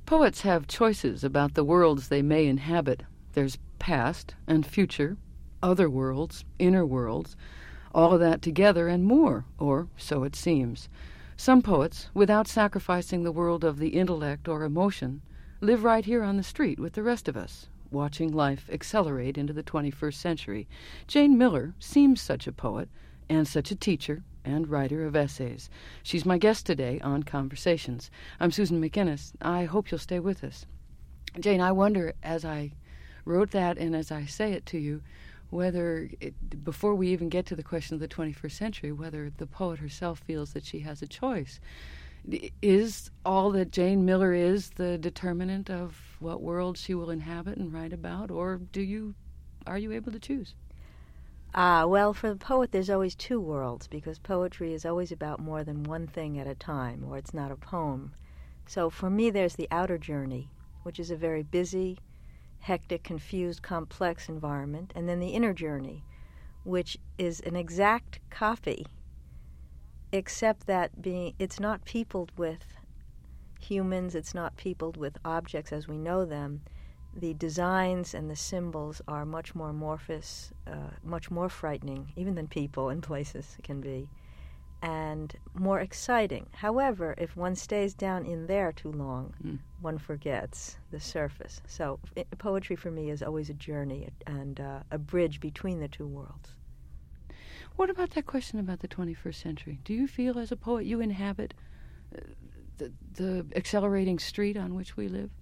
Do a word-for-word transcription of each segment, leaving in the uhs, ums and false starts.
Poets have choices about the worlds they may inhabit. There's past and future, other worlds, inner worlds, all of that together and more, or so it seems. Some poets, without sacrificing the world of the intellect or emotion, live right here on the street with the rest of us, watching life accelerate into the twenty-first century. Jane Miller seems such a poet, and such a teacher and writer of essays. She's my guest today on Conversations. I'm Susan McInnes. I hope you'll stay with us. Jane, I wonder, as I wrote that and as I say it to you, whether, it, before we even get to the question of the twenty-first century, whether the poet herself feels that she has a choice. Is all that Jane Miller is the determinant of what world she will inhabit and write about, or do you, are you able to choose? Ah, well, for the poet, there's always two worlds, because poetry is always about more than one thing at a time, or it's not a poem. So for me, there's the outer journey, which is a very busy, hectic, confused, complex environment, and then the inner journey, which is an exact copy, except that being it's not peopled with humans, it's not peopled with objects as we know them. The designs and the symbols are much more amorphous, uh, much more frightening, even than people in places can be, and more exciting. However, if one stays down in there too long, mm. one forgets the surface. So it, poetry for me is always a journey and uh, a bridge between the two worlds. What about that question about the twenty-first century? Do you feel as a poet you inhabit uh, the, the accelerating street on which we live?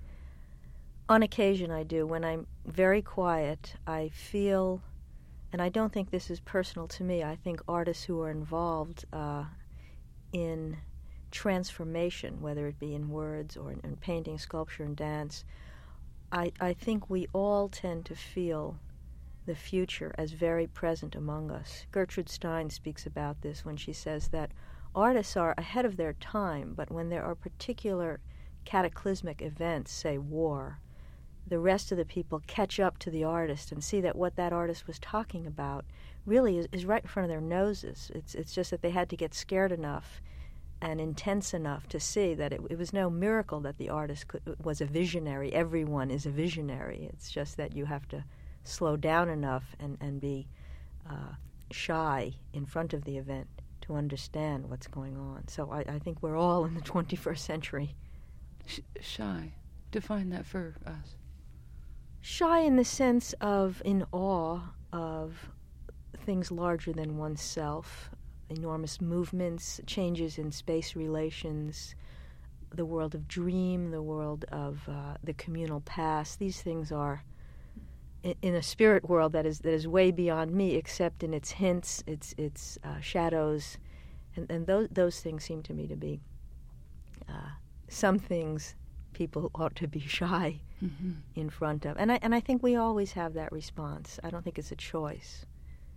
On occasion I do. When I'm very quiet, I feel, and I don't think this is personal to me, I think artists who are involved uh, in transformation, whether it be in words or in, in painting, sculpture, and dance, I, I think we all tend to feel the future as very present among us. Gertrude Stein speaks about this when she says that artists are ahead of their time, but when there are particular cataclysmic events, say war, the rest of the people catch up to the artist and see that what that artist was talking about really is, is right in front of their noses. It's it's just that they had to get scared enough and intense enough to see that it, it was no miracle that the artist could, was a visionary. Everyone is a visionary. It's just that you have to slow down enough and, and be uh, shy in front of the event to understand what's going on. So I, I think we're all in the twenty-first century. Sh- shy. Define that for us. Shy in the sense of in awe of things larger than oneself, enormous movements, changes in space relations, the world of dream, the world of uh, the communal past. These things are in, in a spirit world that is that is way beyond me, except in its hints, its its uh, shadows, and, and those those things seem to me to be uh, some things people ought to be shy mm-hmm. in front of. And I and I think we always have that response. I don't think it's a choice.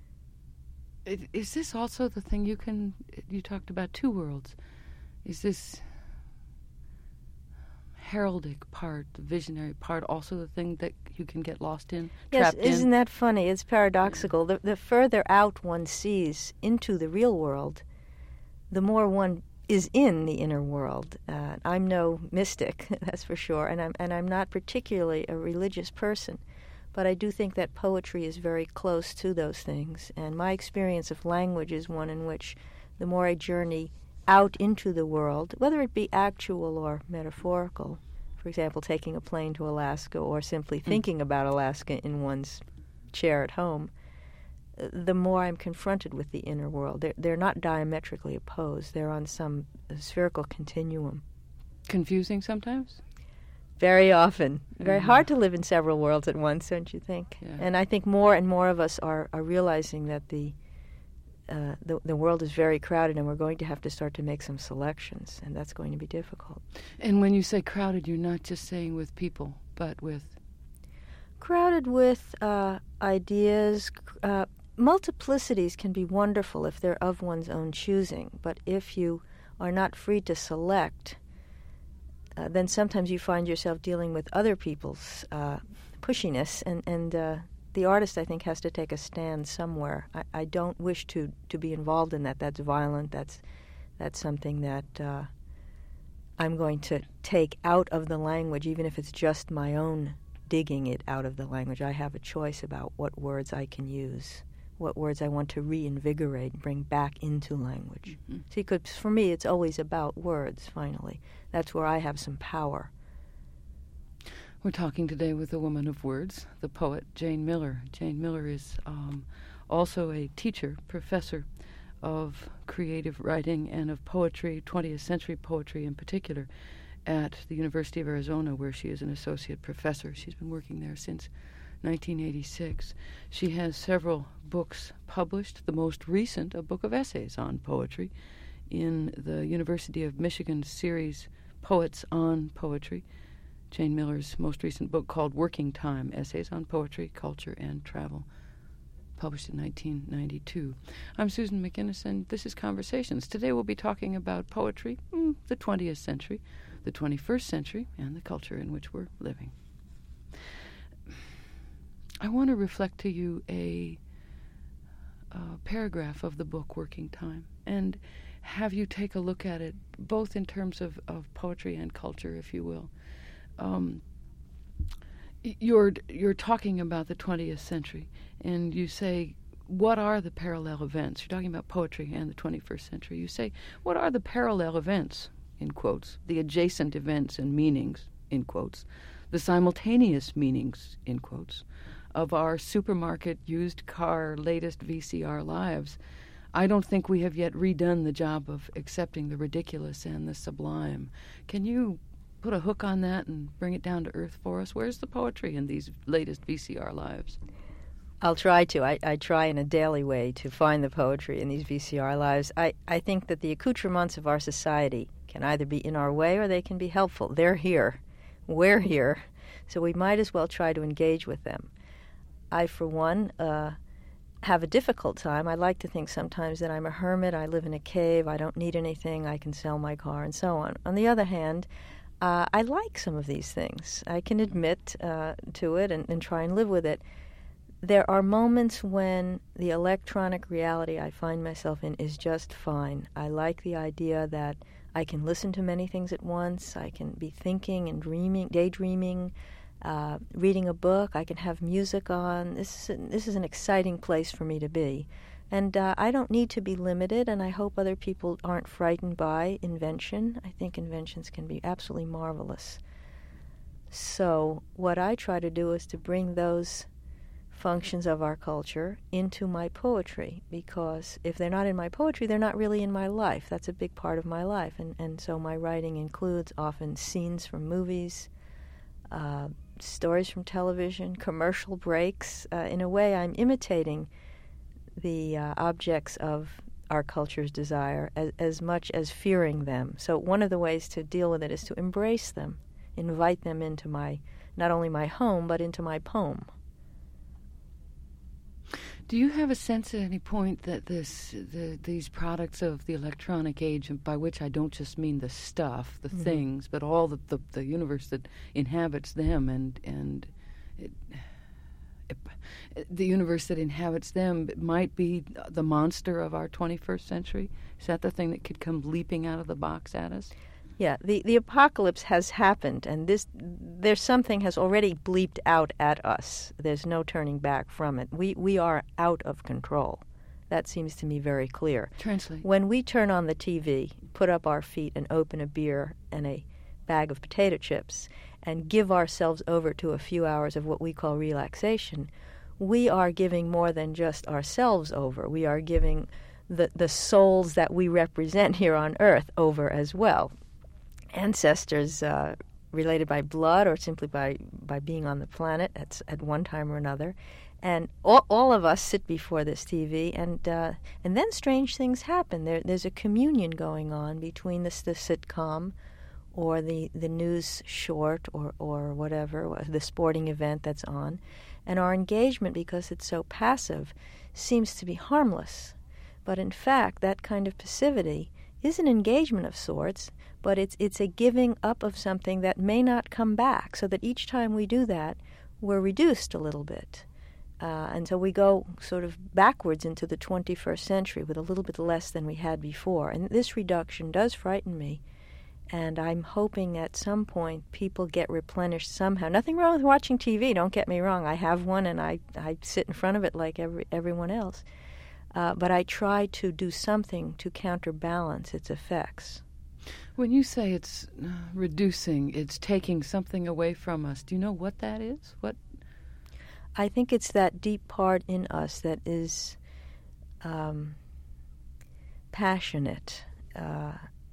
Is this also the thing you can, you talked about two worlds. Is this heraldic part, the visionary part, also the thing that you can get lost in, yes, trapped in? Isn't that funny? It's paradoxical. The, the further out one sees into the real world, the more one is in the inner world. Uh, I'm no mystic, that's for sure, and I'm and I'm not particularly a religious person, but I do think that poetry is very close to those things. And my experience of language is one in which the more I journey out into the world, whether it be actual or metaphorical, for example, taking a plane to Alaska or simply mm. thinking about Alaska in one's chair at home, the more I'm confronted with the inner world. They're, they're not diametrically opposed. They're on some spherical continuum. Confusing sometimes? Very often. Very mm-hmm. hard to live in several worlds at once, don't you think? Yeah. And I think more and more of us are, are realizing that the, uh, the the world is very crowded, and we're going to have to start to make some selections, and that's going to be difficult. And when you say crowded, you're not just saying with people, but with... Crowded with uh, ideas. Uh, multiplicities can be wonderful if they're of one's own choosing, but if you are not free to select, uh, then sometimes you find yourself dealing with other people's uh, pushiness, and, and uh, the artist, I think, has to take a stand somewhere. I, I don't wish to, to be involved in that. That's violent. That's that's something that uh, I'm going to take out of the language, even if it's just my own digging it out of the language. I have a choice about what words I can use, what words I want to reinvigorate and bring back into language. Mm-hmm. See, because for me, it's always about words, finally. That's where I have some power. We're talking today with a woman of words, the poet Jane Miller. Jane Miller is um, also a teacher, professor of creative writing and of poetry, twentieth century poetry in particular, at the University of Arizona, where she is an associate professor. She's been working there since nineteen eighty-six. She has several books published, the most recent, a book of essays on poetry, in the University of Michigan series Poets on Poetry. Jane Miller's most recent book called Working Time, Essays on Poetry, Culture, and Travel, published in nineteen ninety-two. I'm Susan McInnes, and this is Conversations. Today we'll be talking about poetry, mm, the twentieth century, the twenty-first century, and the culture in which we're living. I want to reflect to you a, a paragraph of the book Working Time and have you take a look at it, both in terms of, of poetry and culture, if you will. Um, you're you're talking about the twentieth century, and you say, what are the parallel events? You're talking about poetry and the twenty-first century. You say, what are the parallel events, in quotes, the adjacent events and meanings, in quotes, the simultaneous meanings, in quotes, of our supermarket, used car, latest V C R lives? I don't think we have yet redone the job of accepting the ridiculous and the sublime. Can you put a hook on that and bring it down to earth for us? Where's the poetry in these latest V C R lives? I'll try to. I, I try in a daily way to find the poetry in these V C R lives. I, I think that the accoutrements of our society can either be in our way or they can be helpful. They're here. We're here. So we might as well try to engage with them. I, for one, uh, have a difficult time. I like to think sometimes that I'm a hermit. I live in a cave. I don't need anything. I can sell my car and so on. On the other hand, Uh, I like some of these things. I can admit uh, to it and, and try and live with it. There are moments when the electronic reality I find myself in is just fine. I like the idea that I can listen to many things at once. I can be thinking and dreaming, daydreaming, uh, reading a book. I can have music on. This is, this is an exciting place for me to be. And uh, I don't need to be limited, and I hope other people aren't frightened by invention. I think inventions can be absolutely marvelous. So what I try to do is to bring those functions of our culture into my poetry, because if they're not in my poetry, they're not really in my life. That's a big part of my life, and, and so my writing includes often scenes from movies, uh, stories from television, commercial breaks. Uh, in a way, I'm imitating the uh, objects of our culture's desire as, as much as fearing them. So one of the ways to deal with it is to embrace them, invite them into my, not only my home, but into my poem. Do you have a sense at any point that this, the, these products of the electronic age, and by which I don't just mean the stuff, the mm-hmm. things, but all the, the, the universe that inhabits them and, and it, the universe that inhabits them might be the monster of our twenty-first century? Is that the thing that could come leaping out of the box at us? Yeah, the, the apocalypse has happened, and this there's something has already bleeped out at us. There's no turning back from it. We we are out of control. That seems to me very clear. Translate. When we turn on the T V, put up our feet and open a beer and a bag of potato chips and give ourselves over to a few hours of what we call relaxation, we are giving more than just ourselves over. We are giving the, the souls that we represent here on Earth over as well. Ancestors uh, related by blood or simply by, by being on the planet at, at one time or another. And all, all of us sit before this T V, and uh, and then strange things happen. There, there's a communion going on between this, the sitcom or the, the news short or, or whatever, the sporting event that's on. And our engagement, because it's so passive, seems to be harmless. But in fact, that kind of passivity is an engagement of sorts, but it's it's a giving up of something that may not come back, so that each time we do that, we're reduced a little bit. Uh, and so we go sort of backwards into the twenty-first century with a little bit less than we had before. And this reduction does frighten me. And I'm hoping at some point people get replenished somehow. Nothing wrong with watching T V, don't get me wrong. I have one and I, I sit in front of it like every, everyone else. Uh, but I try to do something to counterbalance its effects. When you say it's uh, reducing, it's taking something away from us, do you know what that is? What? I think it's that deep part in us that is um, passionate. Uh,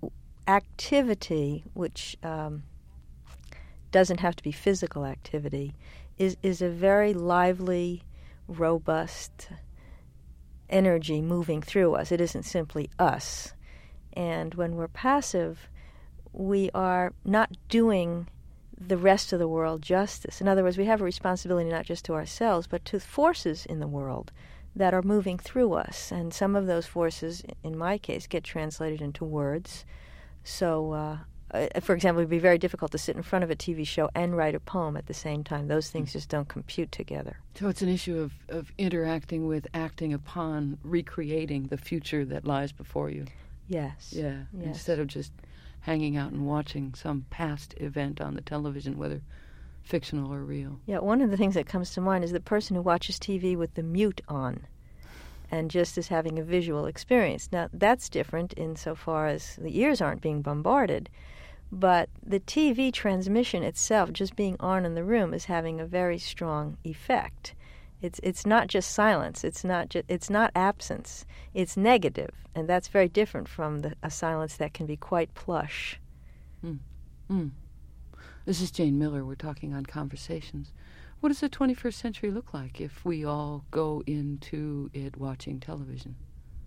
activity, which um, doesn't have to be physical activity, is, is a very lively, robust energy moving through us. It isn't simply us. And when we're passive, we are not doing the rest of the world justice. In other words, we have a responsibility not just to ourselves, but to forces in the world that are moving through us. And some of those forces, in my case, get translated into words. So, uh, for example, it would be very difficult to sit in front of a T V show and write a poem at the same time. Those things just don't compute together. So it's an issue of, of interacting with, acting upon, recreating the future that lies before you. Yes. Yeah, yes. Instead of just hanging out and watching some past event on the television, whether fictional or real. Yeah, one of the things that comes to mind is the person who watches T V with the mute on and just is having a visual experience. Now, that's different insofar as the ears aren't being bombarded, but the T V transmission itself, just being on in the room, is having a very strong effect. It's it's not just silence. It's not ju- it's not absence. It's negative, and that's very different from the, a silence that can be quite plush. Mm. Mm. This is Jane Miller. We're talking on Conversations. What does the twenty-first century look like if we all go into it watching television?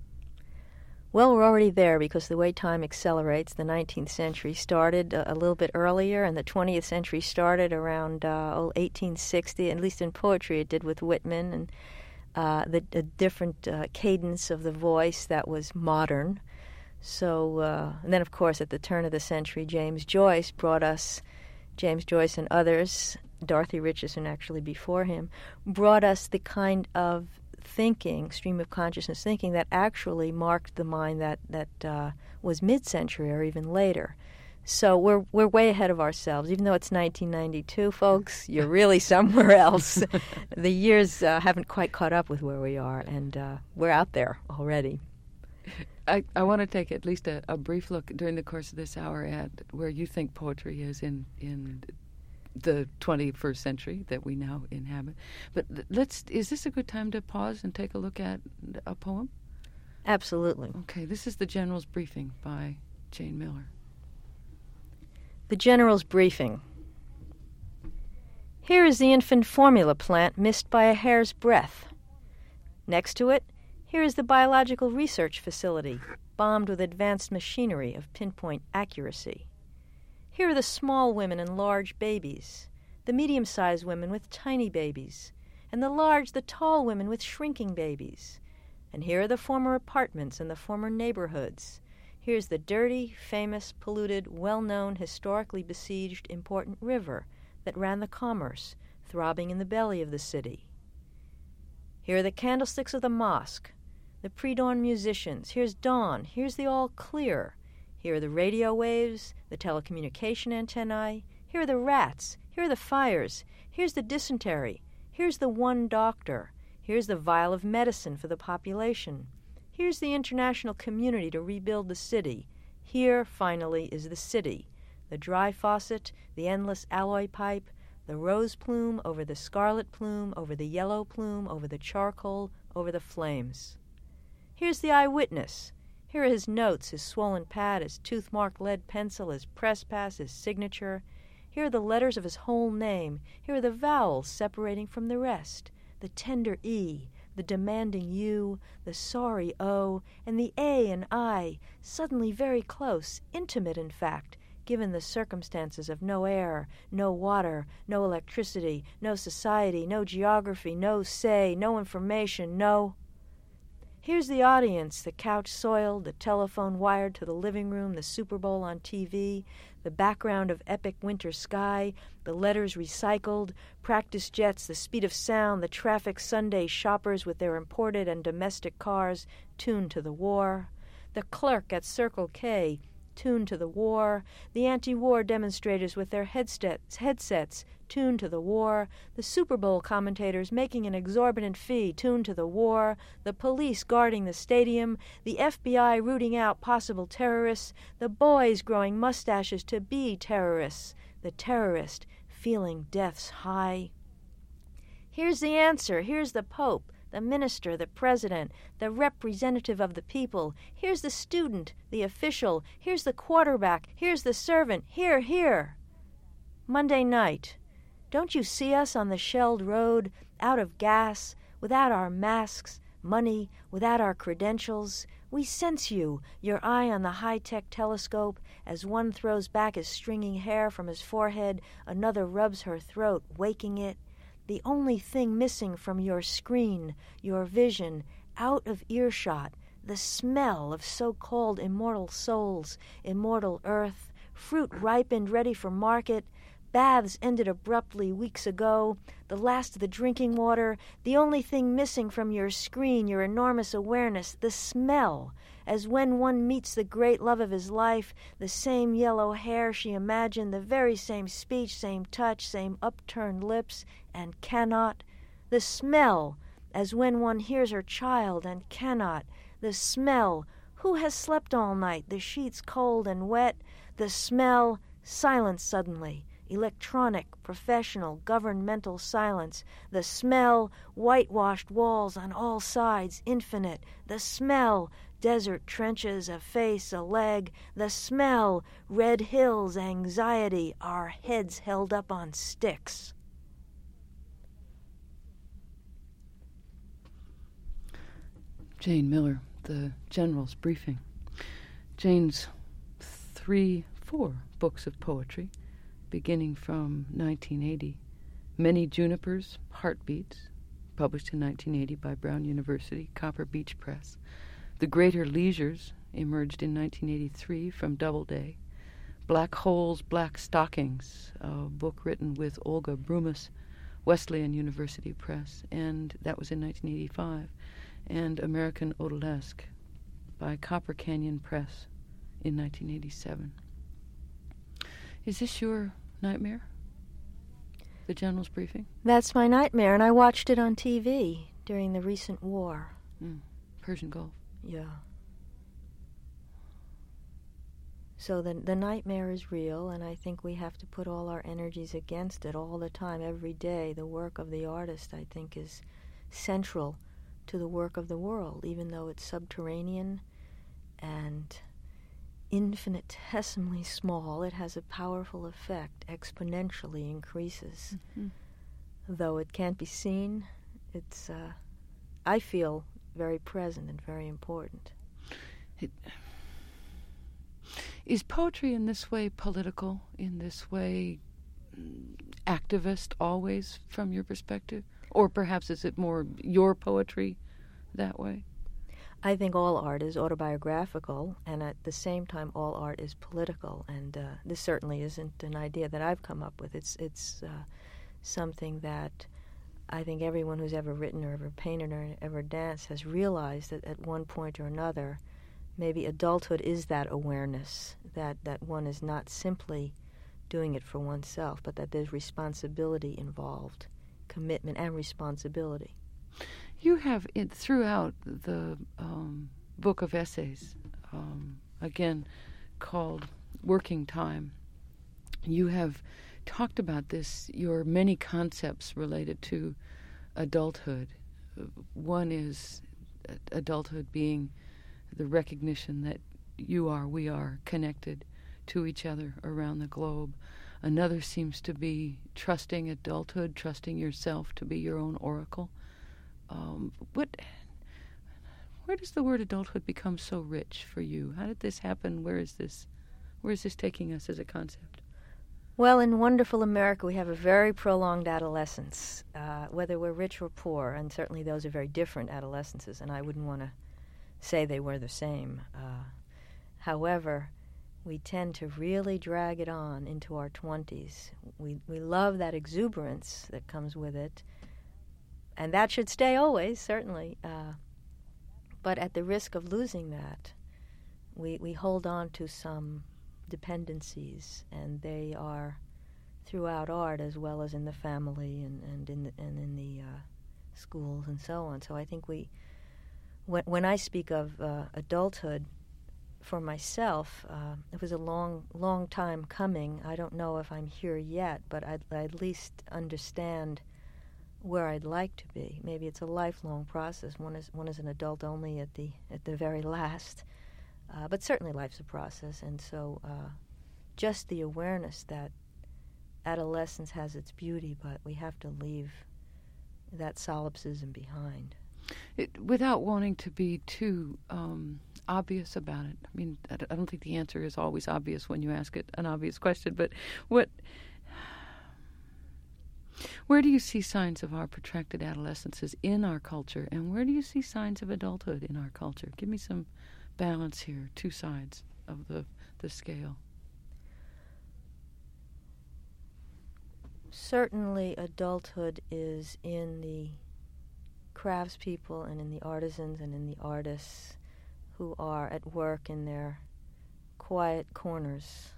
Well, we're already there because the way time accelerates, the nineteenth century started a, a little bit earlier, and the twentieth century started around uh, oh, eighteen sixty, at least in poetry it did with Whitman, and uh, the, the different uh, cadence of the voice that was modern. So, uh, and then, of course, at the turn of the century, James Joyce brought us, James Joyce and others, Dorothy Richardson actually before him, brought us the kind of thinking, stream of consciousness thinking, that actually marked the mind that, that uh, was mid-century or even later. So we're we're way ahead of ourselves. Even though it's nineteen ninety-two, folks, you're really somewhere else. The years uh, haven't quite caught up with where we are, and uh, we're out there already. I, I want to take at least a, a brief look during the course of this hour at where you think poetry is in, in the twenty-first century that we now inhabit. But let's, is this a good time to pause and take a look at a poem? Absolutely. Okay, this is The General's Briefing by Jane Miller. The General's Briefing. Here is the infant formula plant missed by a hair's breadth. Next to it, here is the biological research facility, bombed with advanced machinery of pinpoint accuracy. Here are the small women and large babies, the medium-sized women with tiny babies, and the large, the tall women with shrinking babies. And here are the former apartments and the former neighborhoods. Here's the dirty, famous, polluted, well-known, historically besieged, important river that ran the commerce, throbbing in the belly of the city. Here are the candlesticks of the mosque, the pre-dawn musicians. Here's dawn. Here's the all clear. Here are the radio waves, the telecommunication antennae. Here are the rats. Here are the fires. Here's the dysentery. Here's the one doctor. Here's the vial of medicine for the population. Here's the international community to rebuild the city. Here, finally, is the city. The dry faucet, the endless alloy pipe, the rose plume over the scarlet plume, over the yellow plume, over the charcoal, over the flames. Here's the eyewitness. Here are his notes, his swollen pad, his tooth-marked lead pencil, his press pass, his signature. Here are the letters of his whole name. Here are the vowels separating from the rest, the tender E, the demanding U, the sorry O, and the A and I, suddenly very close, intimate in fact, given the circumstances of no air, no water, no electricity, no society, no geography, no say, no information, no... Here's the audience, the couch soiled, the telephone wired to the living room, the Super Bowl on T V, the background of epic winter sky, the letters recycled, practice jets, the speed of sound, the traffic Sunday shoppers with their imported and domestic cars tuned to the war, the clerk at Circle K, tuned to the war, the anti-war demonstrators with their headsets, headsets tuned to the war, the Super Bowl commentators making an exorbitant fee tuned to the war, the police guarding the stadium, the F B I rooting out possible terrorists, the boys growing mustaches to be terrorists, the terrorist feeling death's high. Here's the answer. Here's the Pope, the minister, the president, the representative of the people. Here's the student, the official. Here's the quarterback. Here's the servant. Here, here. Monday night. Don't you see us on the shelled road, out of gas, without our masks, money, without our credentials? We sense you, your eye on the high-tech telescope. As one throws back his stringing hair from his forehead, another rubs her throat, waking it. The only thing missing from your screen, your vision, out of earshot, the smell of so-called immortal souls, immortal earth, fruit ripened ready for market, baths ended abruptly weeks ago, the last of the drinking water, the only thing missing from your screen, your enormous awareness, the smell, as when one meets the great love of his life, the same yellow hair she imagined, the very same speech, same touch, same upturned lips, and cannot, the smell, as when one hears her child and cannot, the smell, who has slept all night, the sheets cold and wet, the smell, silence suddenly, electronic, professional, governmental silence, the smell, whitewashed walls on all sides, infinite, the smell, desert trenches, a face, a leg, the smell, red hills, anxiety, our heads held up on sticks. Jane Miller, The General's Briefing. Jane's three, four books of poetry, beginning from nineteen eighty. Many Junipers, Heartbeats, published in nineteen eighty by Brown University, Copper Beech Press. The Greater Leisures emerged in nineteen eighty-three from Doubleday. Black Holes, Black Stockings, a book written with Olga Brumas, Wesleyan University Press, and that was in nineteen eighty-five. And American Odalesque by Copper Canyon Press in nineteen eighty-seven. Is this your nightmare? The General's Briefing? That's my nightmare, and I watched it on T V during the recent war. Mm. Persian Gulf. Yeah. So the, the nightmare is real, and I think we have to put all our energies against it all the time, every day. The work of the artist, I think, is central to the work of the world, even though it's subterranean and infinitesimally small. It has a powerful effect, exponentially increases. Mm-hmm. Though it can't be seen, it's, uh, I feel, very present and very important. It, is poetry in this way political, in this way activist always from your perspective? Or perhaps is it more your poetry that way? I think all art is autobiographical, and at the same time all art is political, and uh, this certainly isn't an idea that I've come up with. It's it's uh, something that I think everyone who's ever written or ever painted or ever danced has realized that at one point or another, maybe adulthood is that awareness, that, that one is not simply doing it for oneself, but that there's responsibility involved, commitment and responsibility. You have, it, throughout the um, book of essays, um, again, called Working Time, you have talked about this, your many concepts related to adulthood. One is adulthood being the recognition that you are, we are connected to each other around the globe. Another seems to be trusting adulthood, trusting yourself to be your own oracle. Um, what, where does the word adulthood become so rich for you? How did this happen? Where is this, where is this taking us as a concept? Well, in wonderful America, we have a very prolonged adolescence, uh, whether we're rich or poor, and certainly those are very different adolescences, and I wouldn't want to say they were the same. Uh, however, we tend to really drag it on into our twenties. We we love that exuberance that comes with it, and that should stay always, certainly. Uh, but at the risk of losing that, we, we hold on to some dependencies, and they are throughout art as well as in the family and, and in the, and in the uh, schools and so on. So I think we, when, when I speak of uh, adulthood, for myself, uh, it was a long, long time coming. I don't know if I'm here yet, but I'd, I at least understand where I'd like to be. Maybe it's a lifelong process. One is one is an adult only at the at the very last, uh, but certainly life's a process. And so, uh, just the awareness that adolescence has its beauty, but we have to leave that solipsism behind. It, without wanting to be too um, obvious about it. I mean, I, I don't think the answer is always obvious when you ask it an obvious question, but what, where do you see signs of our protracted adolescences in our culture, and where do you see signs of adulthood in our culture? Give me some balance here, two sides of the, the scale. Certainly adulthood is in the craftspeople and in the artisans and in the artists who are at work in their quiet corners.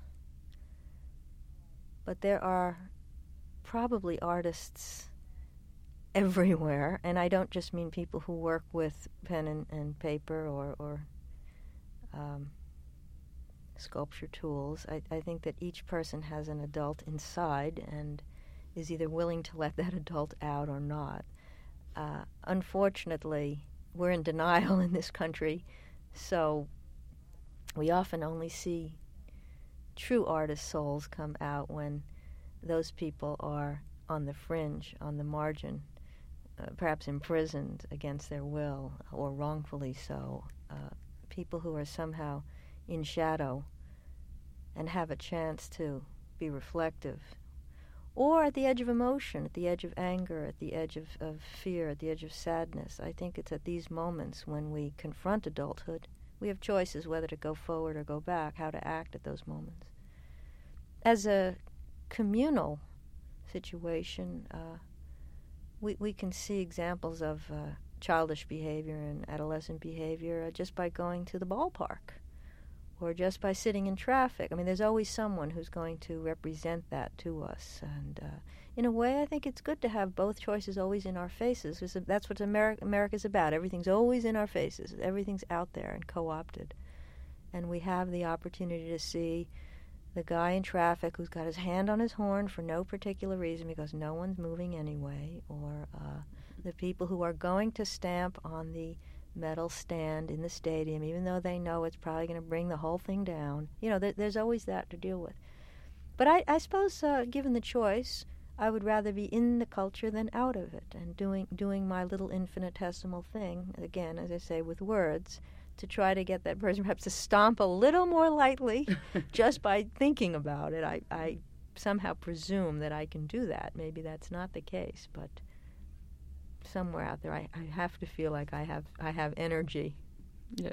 But there are probably artists everywhere, and I don't just mean people who work with pen and, and paper or, or um, sculpture tools. I, I think that each person has an adult inside and is either willing to let that adult out or not. Uh, unfortunately, we're in denial in this country, so we often only see true artist souls come out when those people are on the fringe, on the margin, uh, perhaps imprisoned against their will or wrongfully so. Uh, people who are somehow in shadow and have a chance to be reflective, or at the edge of emotion, at the edge of anger, at the edge of, of fear, at the edge of sadness. I think it's at these moments when we confront adulthood, we have choices whether to go forward or go back, how to act at those moments. As a communal situation, uh, we, we can see examples of uh, childish behavior and adolescent behavior uh, just by going to the ballpark or just by sitting in traffic. I mean, there's always someone who's going to represent that to us. And uh, in a way, I think it's good to have both choices always in our faces, because that's what Ameri- America's about. Everything's always in our faces. Everything's out there and co-opted. And we have the opportunity to see the guy in traffic who's got his hand on his horn for no particular reason because no one's moving anyway, or uh, the people who are going to stamp on the metal stand in the stadium, even though they know it's probably going to bring the whole thing down. You know, th- there's always that to deal with. But I, I suppose, uh, given the choice, I would rather be in the culture than out of it, and doing doing my little infinitesimal thing, again, as I say, with words, to try to get that person perhaps to stomp a little more lightly just by thinking about it. I, I somehow presume that I can do that. Maybe that's not the case, but somewhere out there, I, I have to feel like I have I have energy. Yeah.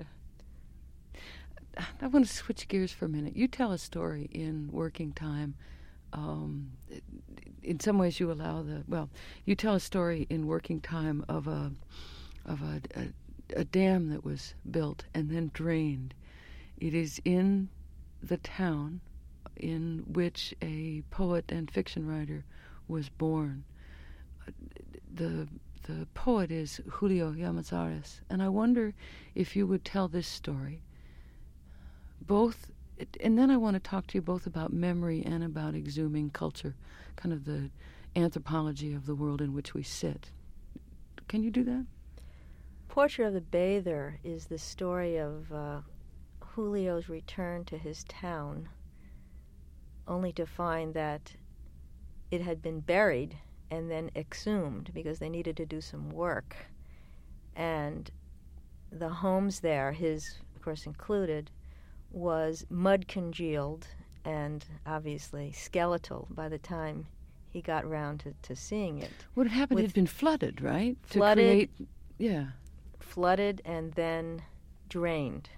I want to switch gears for a minute. You tell a story in Working Time. Um, in some ways, you allow the well. You tell a story in Working Time of a of a, a, a dam that was built and then drained. It is in the town in which a poet and fiction writer was born. The The poet is Julio Llamazares, and I wonder if you would tell this story. Both, and then I want to talk to you both about memory and about exhuming culture, kind of the anthropology of the world in which we sit. Can you do that? Portrait of the Bather is the story of uh, Julio's return to his town, only to find that it had been buried and then exhumed because they needed to do some work. And the homes there, his, of course, included, was mud congealed and obviously skeletal by the time he got around to, to seeing it. What had happened, it had been flooded, right? Flooded, to create, yeah. Flooded and then drained.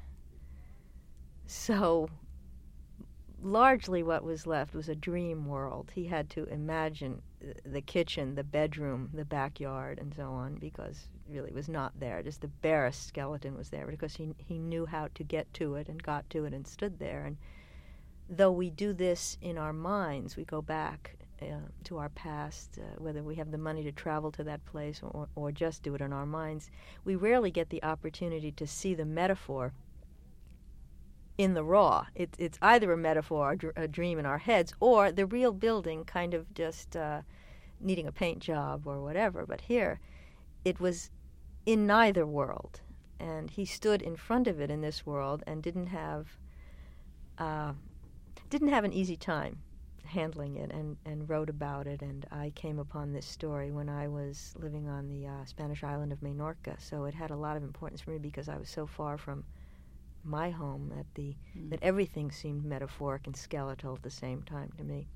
So largely what was left was a dream world. He had to imagine the kitchen, the bedroom, the backyard, and so on, because really it was not there. Just the barest skeleton was there because he he knew how to get to it and got to it and stood there. And though we do this in our minds, we go back uh, to our past, uh, whether we have the money to travel to that place or, or just do it in our minds, we rarely get the opportunity to see the metaphor in the raw. It, it's either a metaphor, or a dream in our heads, or the real building kind of just uh, needing a paint job or whatever. But here, it was in neither world. And he stood in front of it in this world and didn't have uh, didn't have an easy time handling it, and, and wrote about it. And I came upon this story when I was living on the uh, Spanish island of Menorca. So it had a lot of importance for me because I was so far from my home that the mm. that everything seemed metaphoric and skeletal at the same time to me.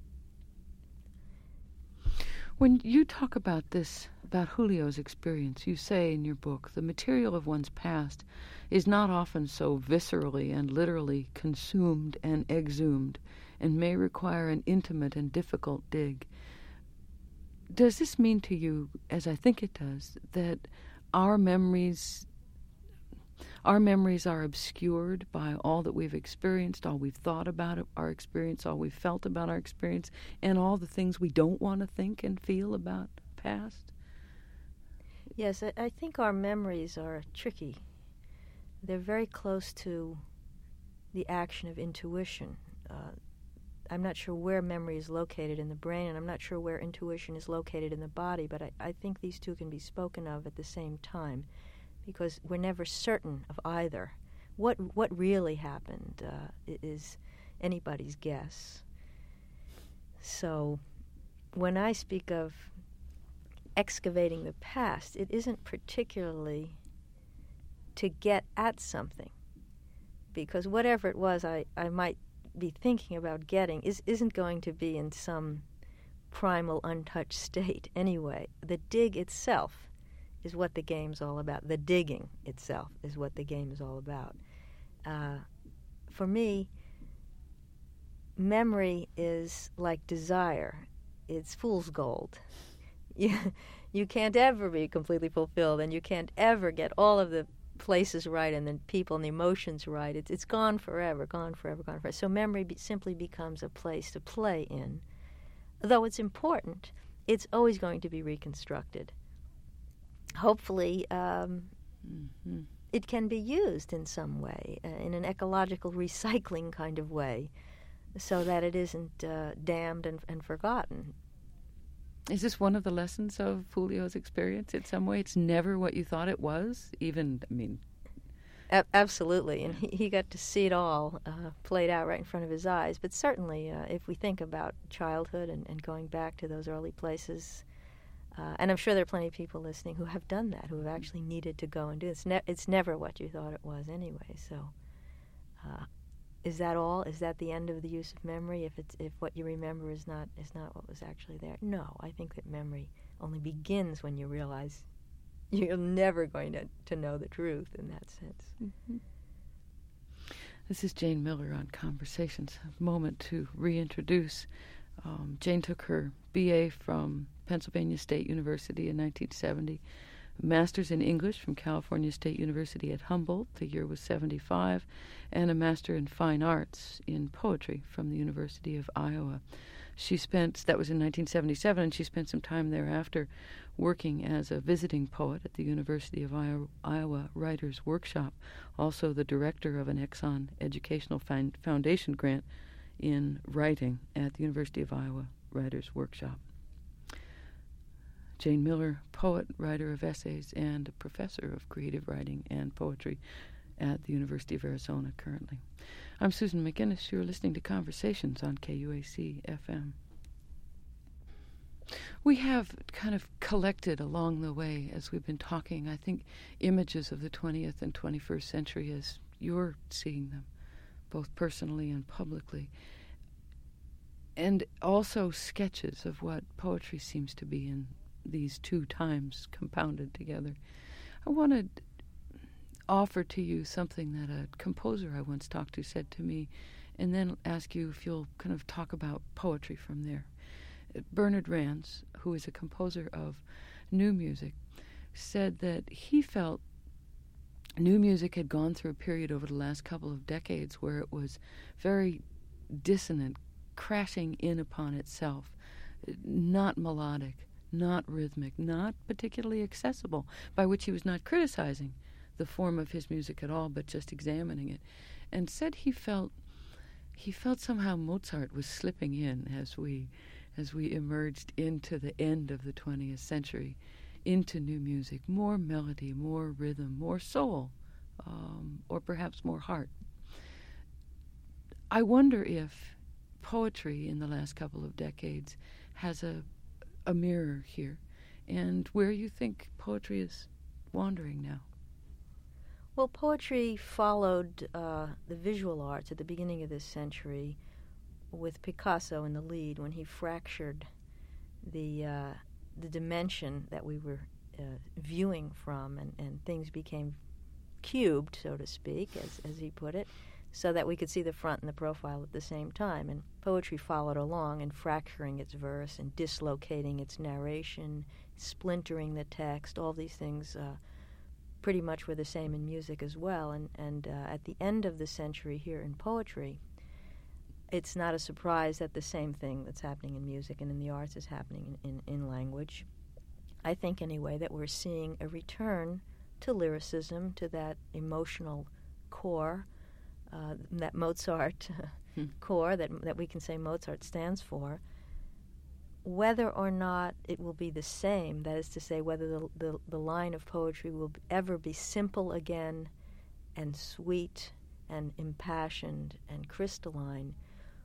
When you talk about this, about Julio's experience, you say in your book, the material of one's past is not often so viscerally and literally consumed and exhumed, and may require an intimate and difficult dig. Does this mean to you, as I think it does, that our memories Our memories are obscured by all that we've experienced, all we've thought about our experience, all we've felt about our experience, and all the things we don't want to think and feel about past? Yes, I, I think our memories are tricky. They're very close to the action of intuition. Uh, I'm not sure where memory is located in the brain, and I'm not sure where intuition is located in the body, but I, I think these two can be spoken of at the same time, because we're never certain of either. What what really happened uh, is anybody's guess. So when I speak of excavating the past, it isn't particularly to get at something, because whatever it was I, I might be thinking about getting is, isn't going to be in some primal, untouched state anyway. The dig itself is what the game's all about. The digging itself is what the game is all about. Uh, for me, memory is like desire. It's fool's gold. You, you can't ever be completely fulfilled, and you can't ever get all of the places right and the people and the emotions right. It's, it's gone forever, gone forever, gone forever. So memory be, simply becomes a place to play in. Though it's important, it's always going to be reconstructed. Hopefully, um, mm-hmm. it can be used in some way, uh, in an ecological recycling kind of way, so that it isn't uh, damned and, and forgotten. Is this one of the lessons of Julio's experience? In some way, it's never what you thought it was? Even, I mean... A- absolutely, and he, he got to see it all uh, played out right in front of his eyes. But certainly, uh, if we think about childhood and, and going back to those early places... Uh, and I'm sure there are plenty of people listening who have done that, who have actually needed to go and do it. It's, ne- it's never what you thought it was anyway. So uh, is that all? Is that the end of the use of memory, if it's if what you remember is not is not what was actually there? No, I think that memory only begins when you realize you're never going to, to know the truth in that sense. Mm-hmm. This is Jane Miller on Conversations. A moment to reintroduce. Um, Jane took her B A from Pennsylvania State University in nineteen seventy, a master's in English from California State University at Humboldt, the year was seventy-five, and a master in fine arts in poetry from the University of Iowa. She spent, that was in nineteen seventy-seven, and she spent some time thereafter working as a visiting poet at the University of Iowa, Iowa Writers' Workshop, also the director of an Exxon Educational Foundation grant in writing at the University of Iowa Writers' Workshop. Jane Miller, poet, writer of essays, and a professor of creative writing and poetry at the University of Arizona currently. I'm Susan McGinnis. You're listening to Conversations on K U A C F M. We have kind of collected along the way as we've been talking, I think, images of the twentieth and twenty-first century as you're seeing them, both personally and publicly, and also sketches of what poetry seems to be in these two times compounded together. I want to offer to you something that a composer I once talked to said to me, and then ask you if you'll kind of talk about poetry from there. Bernard Rands, who is a composer of new music, said that he felt new music had gone through a period over the last couple of decades where it was very dissonant, crashing in upon itself, not melodic, not rhythmic, not particularly accessible, by which he was not criticizing the form of his music at all, but just examining it, and said he felt he felt somehow Mozart was slipping in as we as we emerged into the end of the twentieth century, into new music, more melody, more rhythm, more soul, um, or perhaps more heart. I wonder if poetry in the last couple of decades has a a mirror here, and where you think poetry is wandering now. Well, poetry followed uh, the visual arts at the beginning of this century, with Picasso in the lead, when he fractured the uh, the dimension that we were uh, viewing from, and, and things became cubed, so to speak, as as he put it, so that we could see the front and the profile at the same time. And poetry followed along in fracturing its verse and dislocating its narration, splintering the text. All these things uh, pretty much were the same in music as well. And, and uh, at the end of the century here in poetry, it's not a surprise that the same thing that's happening in music and in the arts is happening in, in, in language. I think, anyway, that we're seeing a return to lyricism, to that emotional core, uh, that Mozart hmm. core that that we can say Mozart stands for. Whether or not it will be the same, that is to say, whether the the, the line of poetry will ever be simple again and sweet and impassioned and crystalline,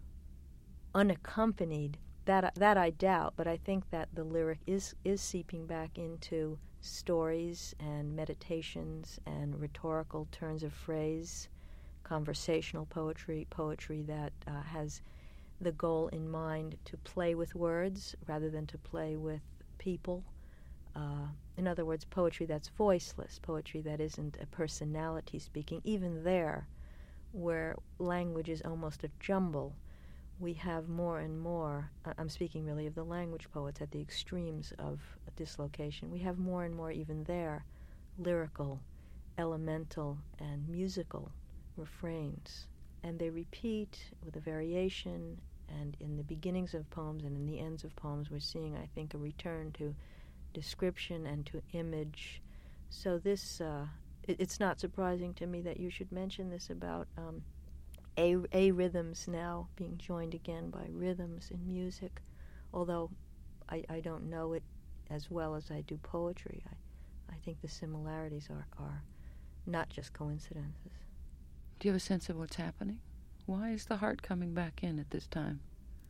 unaccompanied, that that I doubt, but I think that the lyric is, is seeping back into stories and meditations and rhetorical turns of phrase, conversational poetry, poetry that uh, has the goal in mind to play with words rather than to play with people. Uh, in other words, poetry that's voiceless, poetry that isn't a personality speaking. Even there, where language is almost a jumble, we have more and more, I'm speaking really of the language poets at the extremes of dislocation, we have more and more even there lyrical, elemental, and musical refrains. And they repeat with a variation, and in the beginnings of poems and in the ends of poems we're seeing, I think, a return to description and to image. So this, uh, it, it's not surprising to me that you should mention this about um, A, A rhythms now being joined again by rhythms in music, although I, I don't know it as well as I do poetry. I, I think the similarities are, are not just coincidences. Do you have a sense of what's happening? Why is the heart coming back in at this time?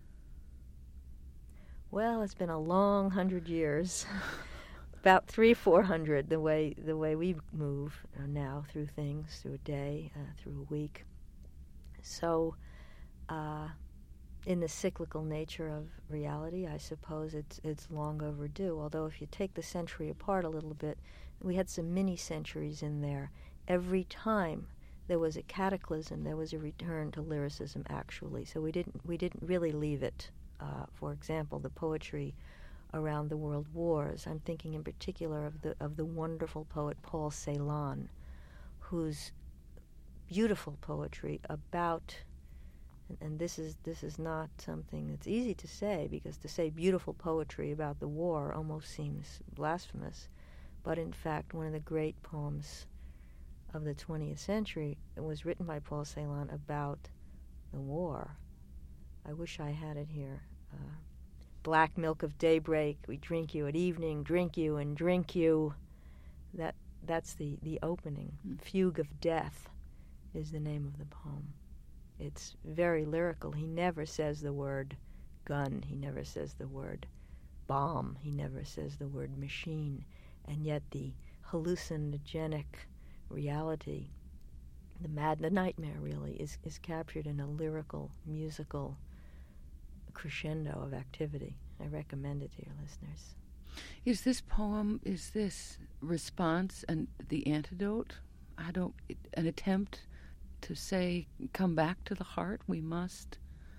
Well, it's been a long hundred years, about three, four hundred. The way the way we move now through things, through a day, uh, through a week. So, uh, in the cyclical nature of reality, I suppose it's it's long overdue. Although, if you take the century apart a little bit, we had some mini centuries in there. Every time there was a cataclysm, there was a return to lyricism, actually. So we didn't we didn't really leave it. Uh, for example, the poetry around the world wars. I'm thinking in particular of the of the wonderful poet Paul Celan, whose beautiful poetry about, and, and this is this is not something that's easy to say, because to say beautiful poetry about the war almost seems blasphemous, but in fact one of the great poems of the twentieth century was written by Paul Celan about the war. I wish I had it here. Uh, Black milk of daybreak, we drink you at evening, drink you and drink you. That that's the, the opening. Mm. Fugue of Death is the name of the poem. It's very lyrical. He never says the word gun. He never says the word bomb. He never says the word machine. And yet the hallucinogenic reality, the mad, the nightmare really, is, is captured in a lyrical, musical crescendo of activity. I recommend it to your listeners. Is this poem, is this response and the antidote? I don't, an attempt to say, come back to the heart. We must,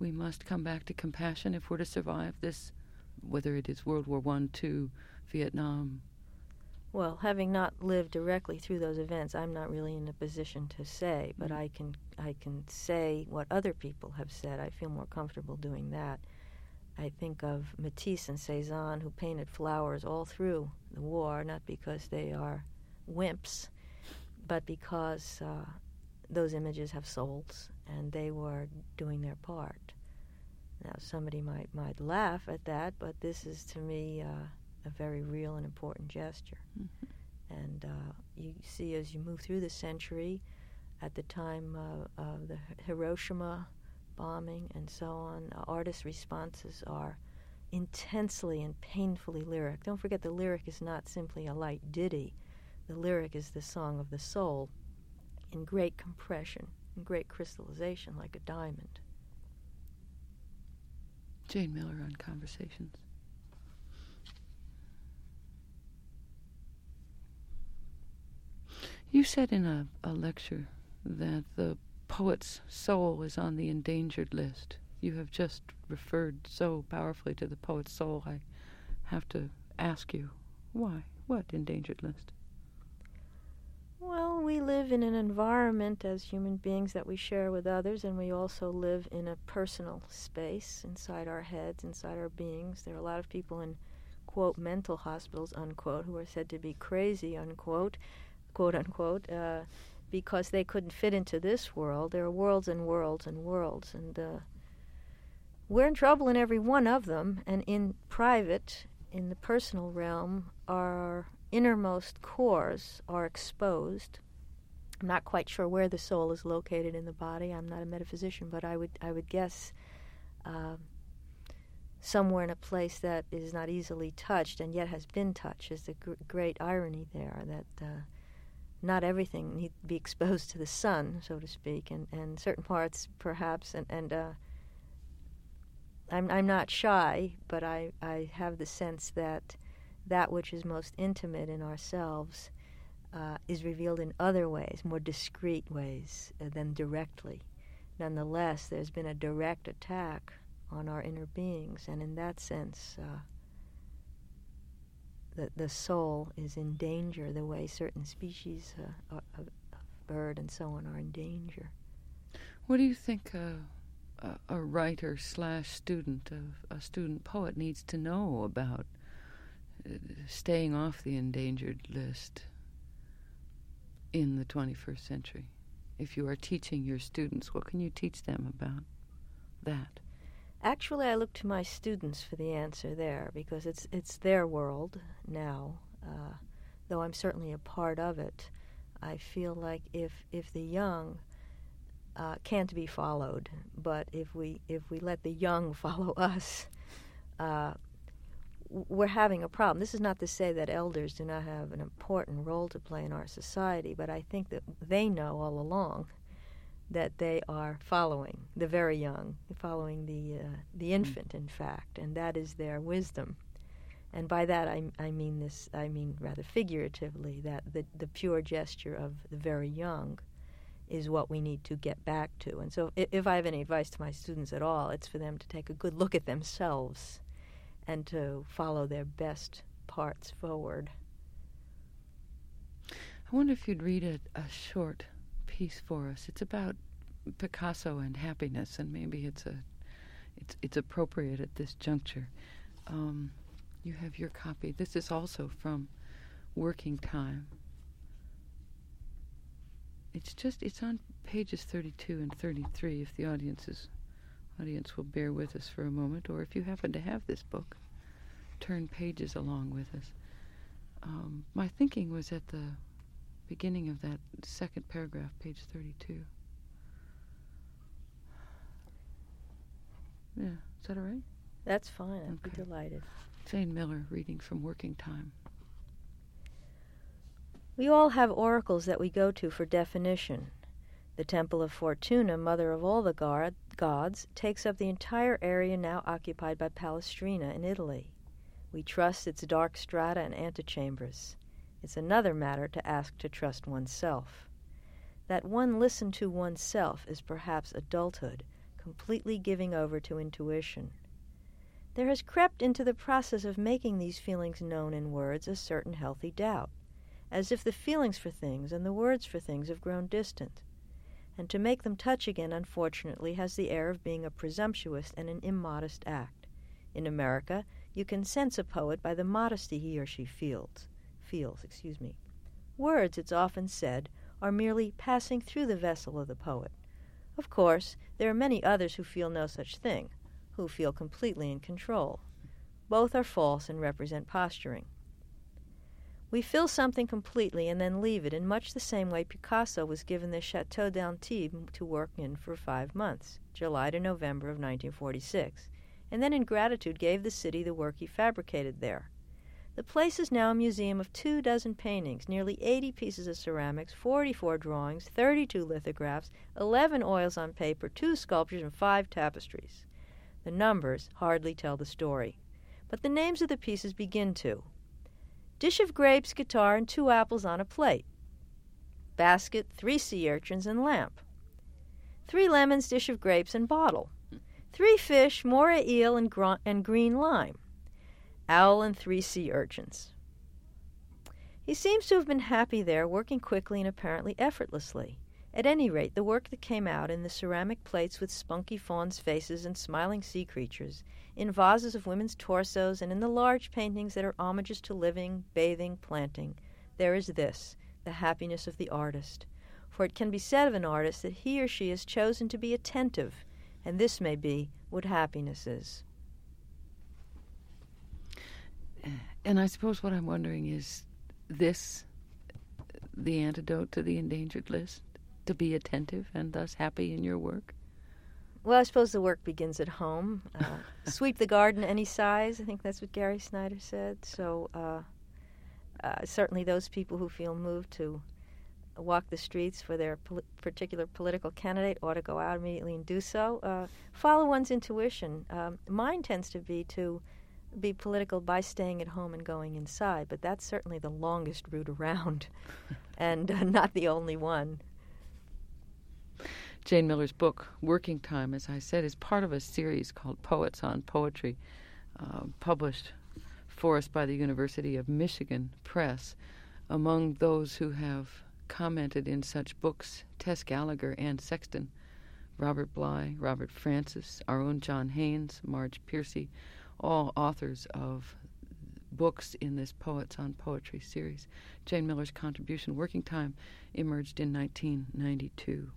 we must come back to compassion if we're to survive this, whether it is World War One, Two, Vietnam? Well, having not lived directly through those events, I'm not really in a position to say, but Mm. I can I can say what other people have said. I feel more comfortable doing that. I think of Matisse and Cézanne, who painted flowers all through the war, not because they are wimps, but because uh, those images have souls, and they were doing their part. Now, somebody might, might laugh at that, but this is, to me, uh, a very real and important gesture. Mm-hmm. And uh, you see, as you move through the century, at the time uh, of the Hiroshima bombing and so on, uh, artists' responses are intensely and painfully lyric. Don't forget, the lyric is not simply a light ditty. The lyric is the song of the soul in great compression, in great crystallization, like a diamond. Jane Miller on Conversations. You said in a, a lecture that the poet's soul is on the endangered list. You have just referred so powerfully to the poet's soul, I have to ask you, why? What endangered list? Well, we live in an environment as human beings that we share with others, and we also live in a personal space inside our heads, inside our beings. There are a lot of people in, quote, mental hospitals, unquote, who are said to be crazy, unquote, quote, unquote, uh, because they couldn't fit into this world. There are worlds and worlds and worlds, and uh, we're in trouble in every one of them, and in private, in the personal realm, our innermost cores are exposed. I'm not quite sure where the soul is located in the body. I'm not a metaphysician, but I would I would guess uh, somewhere in a place that is not easily touched and yet has been touched. Is the gr- great irony there that uh, not everything need to be exposed to the sun, so to speak, and, and certain parts perhaps. And, and uh, I'm I'm not shy, but I, I have the sense that that which is most intimate in ourselves uh, is revealed in other ways, more discreet ways uh, than directly. Nonetheless, there's been a direct attack on our inner beings, and in that sense, uh, the, the soul is in danger the way certain species uh, of, of bird and so on are in danger. What do you think uh, a, a writer slash student, of a student poet needs to know about staying off the endangered list in the twenty-first century? If you are teaching your students, what can you teach them about that? Actually, I look to my students for the answer there, because it's it's their world now. Uh, though I'm certainly a part of it, I feel like if if the young uh, can't be followed, but if we if we let the young follow us, uh, we're having a problem. This is not to say that elders do not have an important role to play in our society, but I think that they know all along that they are following the very young, following the uh, the infant, in fact, and that is their wisdom. And by that I, I mean this. I mean rather figuratively that the the pure gesture of the very young is what we need to get back to. And so, if, if I have any advice to my students at all, it's for them to take a good look at themselves and to follow their best parts forward. I wonder if you'd read a, a short piece for us. It's about Picasso and happiness, and maybe it's a it's it's appropriate at this juncture. Um, you have your copy. This is also from Working Time. It's just it's on pages thirty-two and thirty-three. If the audience is audience will bear with us for a moment, or if you happen to have this book, turn pages along with us. Um, my thinking was at the beginning of that second paragraph, page thirty-two. Yeah, is that all right? That's fine. I'd Okay. be delighted. Jane Miller reading from Working Time. We all have oracles that we go to for definition. The Temple of Fortuna, mother of all the god, gods, takes up the entire area now occupied by Palestrina in Italy. We trust its dark strata and antechambers. It's another matter to ask to trust oneself. That one listen to oneself is perhaps adulthood, completely giving over to intuition. There has crept into the process of making these feelings known in words a certain healthy doubt, as if the feelings for things and the words for things have grown distant. And to make them touch again, unfortunately, has the air of being a presumptuous and an immodest act. In America, you can sense a poet by the modesty he or she feels. Feels, excuse me. Words, it's often said, are merely passing through the vessel of the poet. Of course, there are many others who feel no such thing, who feel completely in control. Both are false and represent posturing. We fill something completely and then leave it in much the same way Picasso was given the Chateau d'Antibes to work in for five months, July to November of nineteen forty-six, and then in gratitude gave the city the work he fabricated there. The place is now a museum of two dozen paintings, nearly eighty pieces of ceramics, forty-four drawings, thirty-two lithographs, eleven oils on paper, two sculptures, and five tapestries. The numbers hardly tell the story, but the names of the pieces begin to. Dish of grapes, guitar, and two apples on a plate. Basket, three sea urchins, and lamp. Three lemons, dish of grapes, and bottle. Three fish, moray eel, and, gr- and green lime. Owl and three sea urchins. He seems to have been happy there, working quickly and apparently effortlessly. At any rate, the work that came out in the ceramic plates with spunky fawns' faces and smiling sea creatures, in vases of women's torsos, and in the large paintings that are homages to living, bathing, planting, there is this, the happiness of the artist. For it can be said of an artist that he or she has chosen to be attentive, and this may be what happiness is. And I suppose what I'm wondering is this the antidote to the endangered list? To be attentive and thus happy in your work? Well, I suppose the work begins at home. Uh, sweep the garden any size. I think that's what Gary Snyder said. So uh, uh, certainly those people who feel moved to walk the streets for their pol- particular political candidate ought to go out immediately and do so. Uh, follow one's intuition. Um, mine tends to be to be political by staying at home and going inside, but that's certainly the longest route around and uh, not the only one. Jane Miller's book, Working Time, as I said, is part of a series called Poets on Poetry, uh, published for us by the University of Michigan Press. Among those who have commented in such books, Tess Gallagher, Anne Sexton, Robert Bly, Robert Francis, our own John Haynes, Marge Piercy, all authors of books in this Poets on Poetry series. Jane Miller's contribution, Working Time, emerged in nineteen ninety-two.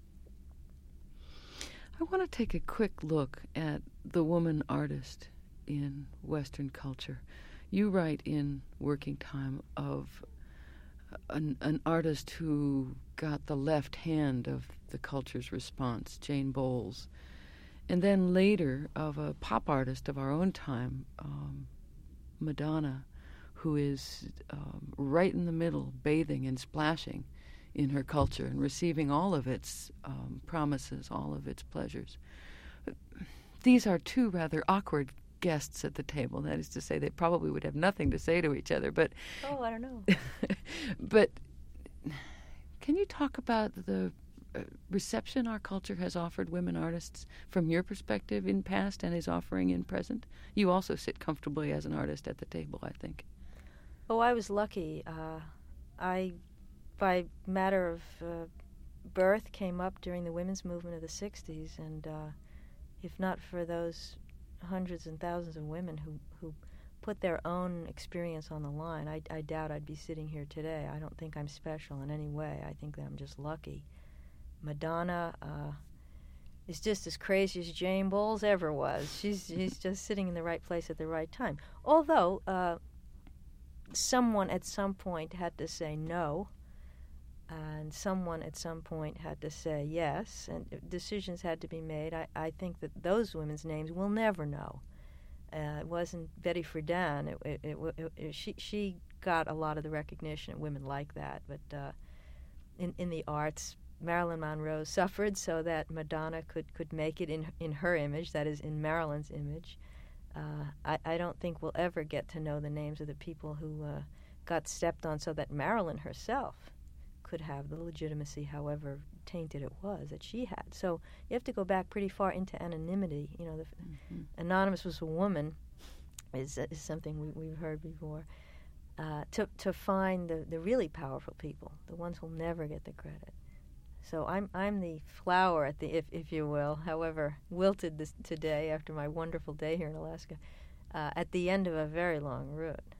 I want to take a quick look at the woman artist in Western culture. You write in Working Time of an, an artist who got the left hand of the culture's response, Jane Bowles, and then later of a pop artist of our own time, um, Madonna, who is um, right in the middle, bathing and splashing in her culture and receiving all of its um, promises, all of its pleasures. These are two rather awkward guests at the table. That is to say, they probably would have nothing to say to each other. But oh, I don't know. But can you talk about the uh, reception our culture has offered women artists from your perspective in past and is offering in present? You also sit comfortably as an artist at the table, I think. Oh, I was lucky. Uh, I, by matter of uh, birth, came up during the women's movement of the sixties, and uh, if not for those hundreds and thousands of women who, who put their own experience on the line, I, I doubt I'd be sitting here today. I don't think I'm special in any way. I think that I'm just lucky. Madonna uh, is just as crazy as Jane Bowles ever was. She's, she's just sitting in the right place at the right time. Although uh, someone at some point had to say no, and someone at some point had to say yes, and decisions had to be made. I, I think that those women's names we'll never know. Uh, it wasn't Betty Friedan. It, it, it, it, it, she, she got a lot of the recognition of women like that. But uh, in, in the arts, Marilyn Monroe suffered so that Madonna could, could make it in, in her image, that is, in Marilyn's image. Uh, I, I don't think we'll ever get to know the names of the people who uh, got stepped on so that Marilyn herself could have the legitimacy, however tainted it was, that she had. So you have to go back pretty far into anonymity. You know, the mm-hmm. Anonymous was a woman, is, is something we, we've heard before, uh, to, to find the, the really powerful people, the ones who'll never get the credit. So I'm I'm the flower at the, if if you will, however wilted this today after my wonderful day here in Alaska, uh, at the end of a very long route.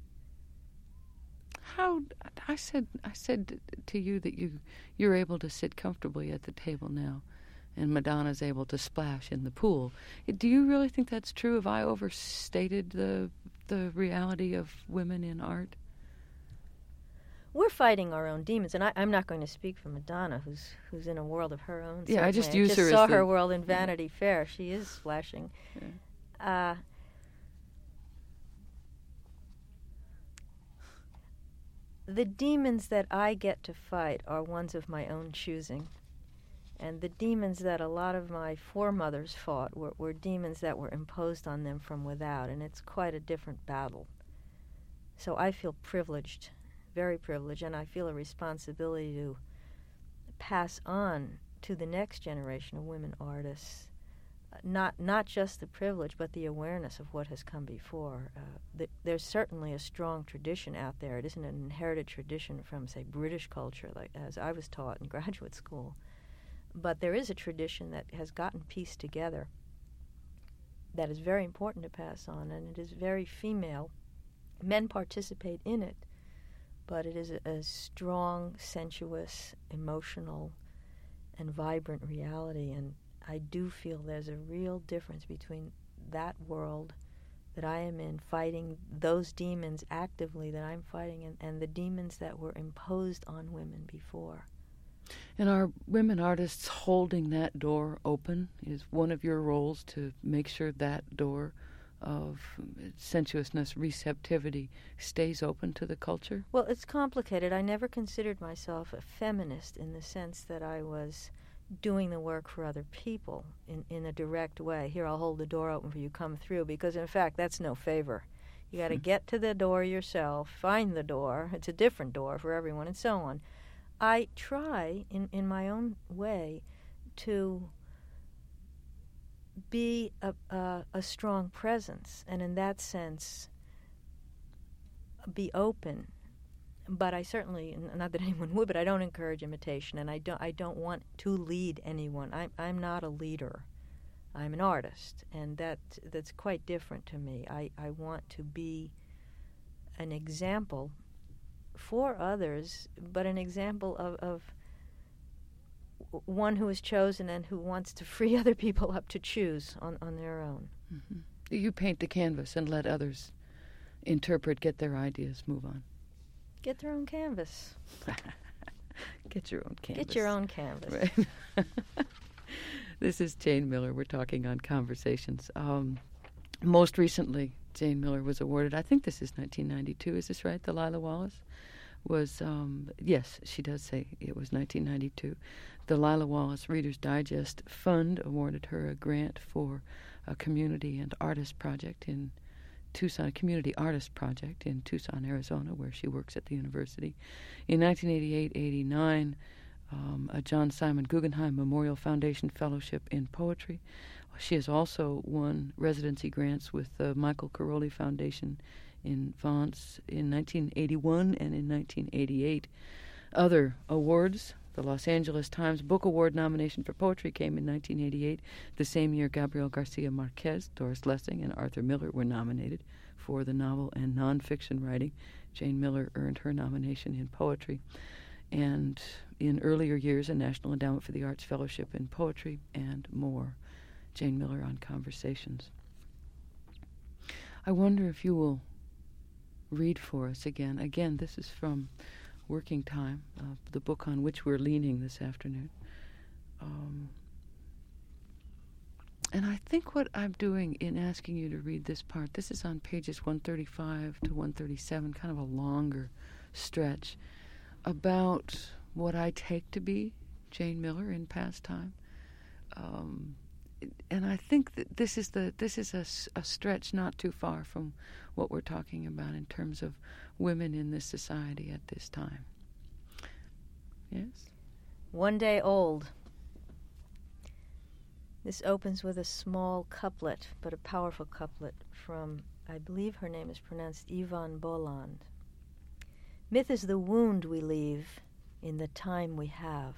How I said I said to you that you you're able to sit comfortably at the table now, and Madonna's able to splash in the pool. Do you really think that's true? Have I overstated the the reality of women in art? We're fighting our own demons, and I, I'm not going to speak for Madonna, who's who's in a world of her own. Yeah, certainly. I just use I just her saw as her the, world in Vanity Fair. She is splashing. Yeah. Uh, the demons that I get to fight are ones of my own choosing, and the demons that a lot of my foremothers fought were, were demons that were imposed on them from without, and it's quite a different battle. So I feel privileged. Very privileged, and I feel a responsibility to pass on to the next generation of women artists uh, not not just the privilege, but the awareness of what has come before. Uh, th- there's certainly a strong tradition out there. It isn't an inherited tradition from, say, British culture, like as I was taught in graduate school, but there is a tradition that has gotten pieced together that is very important to pass on, and it is very female. Men participate in it, but it is a, a strong, sensuous, emotional, and vibrant reality. And I do feel there's a real difference between that world that I am in, fighting those demons actively that I'm fighting, and, and the demons that were imposed on women before. And are women artists holding that door open? Is one of your roles to make sure that door of sensuousness, receptivity, stays open to the culture? Well, it's complicated. I never considered myself a feminist in the sense that I was doing the work for other people in, in a direct way. Here, I'll hold the door open for you, come through, because in fact, that's no favor. You got to get to the door yourself, find the door. It's a different door for everyone, and so on. I try, in, in my own way, to be a, a, a strong presence, and in that sense be open. But I certainly, not that anyone would, but I don't encourage imitation, and I don't I don't want to lead anyone. I'm I'm not a leader. I'm an artist, and that that's quite different to me. I, I want to be an example for others, but an example of, of one who is chosen and who wants to free other people up to choose on, on their own. Mm-hmm. You paint the canvas and let others interpret, get their ideas, move on. Get their own canvas. Get your own canvas. Get your own canvas. Right. This is Jane Miller. We're talking on Conversations. Um, most recently, Jane Miller was awarded, I think this is nineteen ninety-two, is this right? The Lila Wallace was, um, yes, she does say it was nineteen ninety-two. The Lila Wallace Reader's Digest Fund awarded her a grant for a community and artist project in Tucson, a community artist project in Tucson, Arizona, where she works at the university. In nineteen eighty-eight eighty-nine, um, a John Simon Guggenheim Memorial Foundation Fellowship in Poetry. She has also won residency grants with the Michael Caroli Foundation in Vance in nineteen eighty-one and in nineteen eighty-eight. Other awards: the Los Angeles Times Book Award nomination for poetry came in nineteen eighty-eight. The same year, Gabriel Garcia Marquez, Doris Lessing, and Arthur Miller were nominated for the novel and nonfiction writing. Jane Miller earned her nomination in poetry. And in earlier years, a National Endowment for the Arts Fellowship in Poetry and more. Jane Miller on Conversations. I wonder if you will read for us again. Again, this is from Working Time, uh, the book on which we're leaning this afternoon. Um, and I think what I'm doing in asking you to read this part, this is on pages one thirty-five to one thirty-seven, kind of a longer stretch, about what I take to be Jane Miller in past time. Um, and I think that this is the this is a, a stretch not too far from what we're talking about in terms of women in this society at this time. Yes. One Day Old. This opens with a small couplet, but a powerful couplet from, I believe her name is pronounced Yvonne Boland. Myth is the wound we leave in the time we have.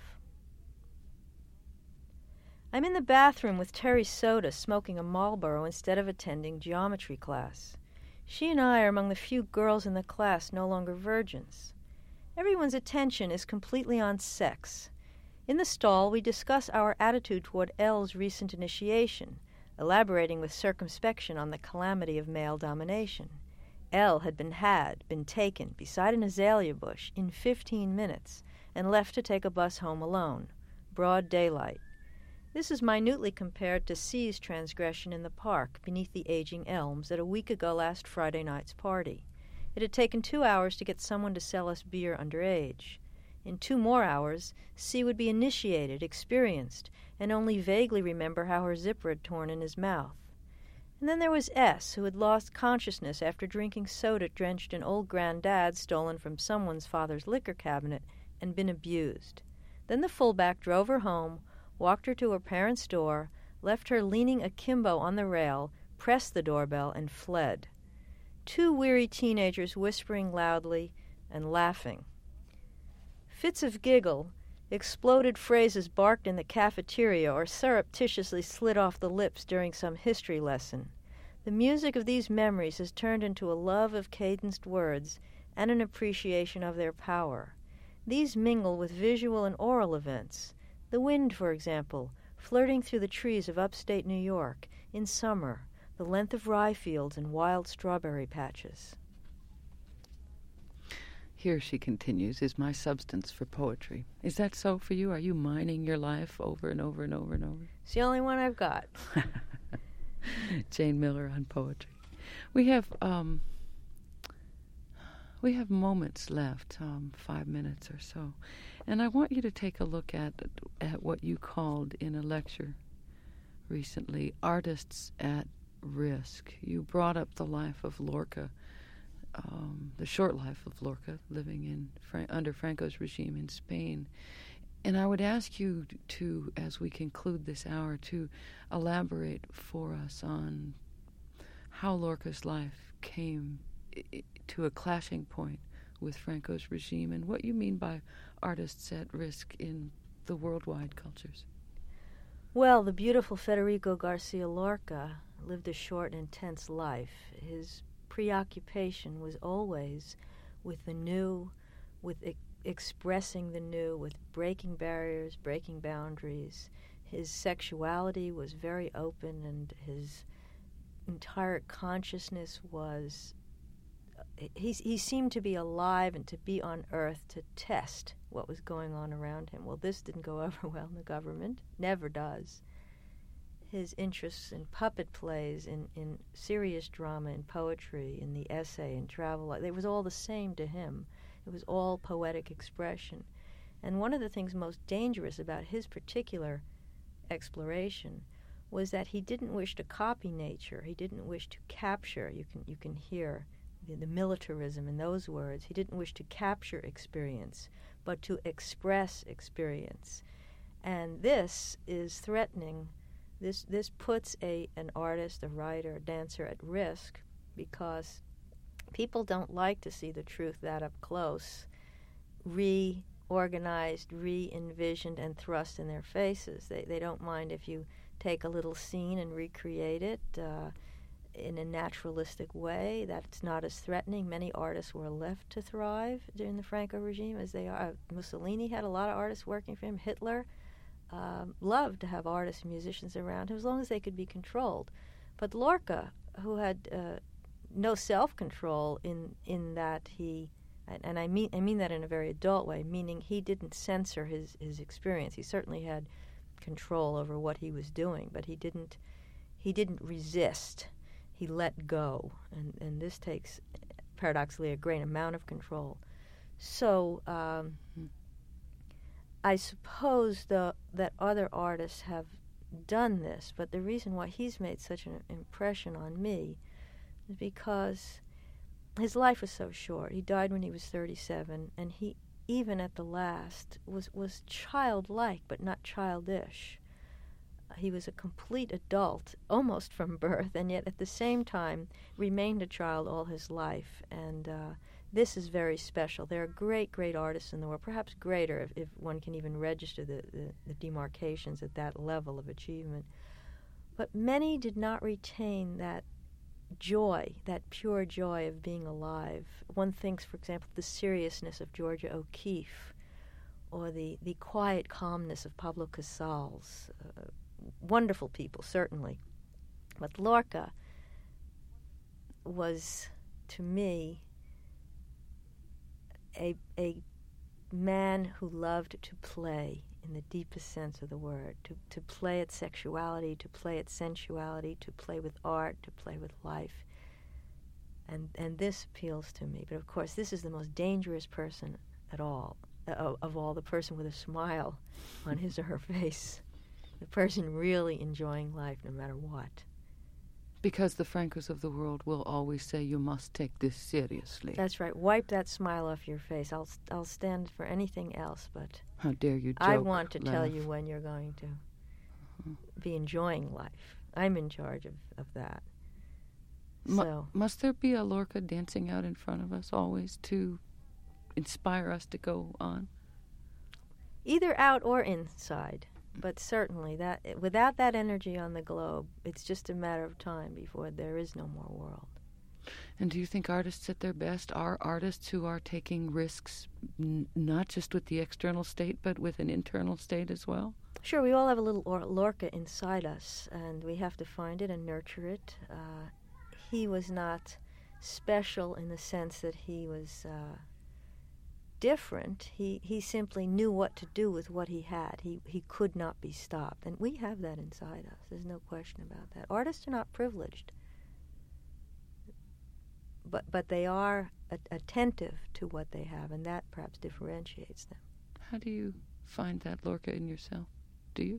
I'm in the bathroom with Terry Soda smoking a Marlboro instead of attending geometry class. She and I are among the few girls in the class no longer virgins. Everyone's attention is completely on sex. In the stall, we discuss our attitude toward Elle's recent initiation, elaborating with circumspection on the calamity of male domination. Elle had been had, been taken, beside an azalea bush, in fifteen minutes, and left to take a bus home alone. Broad daylight. This is minutely compared to C's transgression in the park, beneath the aging elms, at a week ago last Friday night's party. It had taken two hours to get someone to sell us beer underage. In two more hours, C would be initiated, experienced, and only vaguely remember how her zipper had torn in his mouth. And then there was S, who had lost consciousness after drinking soda drenched in old granddad stolen from someone's father's liquor cabinet and been abused. Then the fullback drove her home, walked her to her parents' door, left her leaning akimbo on the rail, pressed the doorbell, and fled. Two weary teenagers whispering loudly and laughing. Fits of giggle, exploded phrases barked in the cafeteria or surreptitiously slid off the lips during some history lesson. The music of these memories has turned into a love of cadenced words and an appreciation of their power. These mingle with visual and oral events. The wind, for example, flirting through the trees of upstate New York, in summer, the length of rye fields and wild strawberry patches. Here, she continues, is my substance for poetry. Is that so for you? Are you mining your life over and over and over and over? It's the only one I've got. Jane Miller on poetry. We have um, we have moments left, um, five minutes or so, and I want you to take a look at at what you called in a lecture recently, artists at risk. You brought up the life of Lorca. Um, the short life of Lorca, living in Fra- under Franco's regime in Spain. And I would ask you to, as we conclude this hour, to elaborate for us on how Lorca's life came I- to a clashing point with Franco's regime and what you mean by artists at risk in the worldwide cultures. Well, the beautiful Federico Garcia Lorca lived a short and intense life. His preoccupation was always with the new, with e- expressing the new, with breaking barriers, breaking boundaries. His sexuality was very open, and his entire consciousness was, he, he seemed to be alive and to be on Earth to test what was going on around him. Well, this didn't go over well in the government, never does. His interests in puppet plays, in, in serious drama, in poetry, in the essay, in travel, it was all the same to him. It was all poetic expression. And one of the things most dangerous about his particular exploration was that he didn't wish to copy nature. He didn't wish to capture. You can, you can hear the, the militarism in those words. He didn't wish to capture experience, but to express experience. And this is threatening. This this puts a an artist, a writer, a dancer at risk because people don't like to see the truth that up close, reorganized, re-envisioned, and thrust in their faces. They they don't mind if you take a little scene and recreate it uh, in a naturalistic way. That's not as threatening. Many artists were left to thrive during the Franco regime as they are. Mussolini had a lot of artists working for him. Hitler Um, loved to have artists and musicians around him as long as they could be controlled. But Lorca, who had uh, no self-control in in that he, and, and I mean I mean that in a very adult way, meaning he didn't censor his, his experience. He certainly had control over what he was doing, but he didn't he didn't resist. He let go, and, and this takes paradoxically a great amount of control. So. Um, I suppose the, that other artists have done this, but the reason why he's made such an impression on me is because his life was so short. He died when he was thirty-seven, and he even at the last, was, was childlike but not childish. He was a complete adult, almost from birth, and yet at the same time remained a child all his life. And uh, this is very special. There are great, great artists in the world, perhaps greater if, if one can even register the, the, the demarcations at that level of achievement. But many did not retain that joy, that pure joy of being alive. One thinks, for example, the seriousness of Georgia O'Keeffe, or the, the quiet calmness of Pablo Casals. Uh, wonderful people, certainly. But Lorca was, to me, a, a man who loved to play in the deepest sense of the word, to, to play at sexuality, to play at sensuality, to play with art, to play with life. And and this appeals to me. But of course, this is the most dangerous person at all, uh, of all, the person with a smile on his or her face, the person really enjoying life no matter what. Because the Francos of the world will always say you must take this seriously. That's right. Wipe that smile off your face. I'll I'll stand for anything else, but how dare you joke, I want to laugh. tell you when you're going to uh-huh. be enjoying life. I'm in charge of, of that. Mu- so must there be a Lorca dancing out in front of us always to inspire us to go on? Either out or inside. But certainly, that without that energy on the globe, it's just a matter of time before there is no more world. And do you think artists at their best are artists who are taking risks, n- not just with the external state, but with an internal state as well? Sure, we all have a little or- Lorca inside us, and we have to find it and nurture it. Uh, he was not special in the sense that he was uh, different. He he simply knew what to do with what he had. He he could not be stopped, and we have that inside us. There's no question about that. Artists are not privileged, but but they are a- attentive to what they have, and that perhaps differentiates them. How do you find that Lorca in yourself? Do you?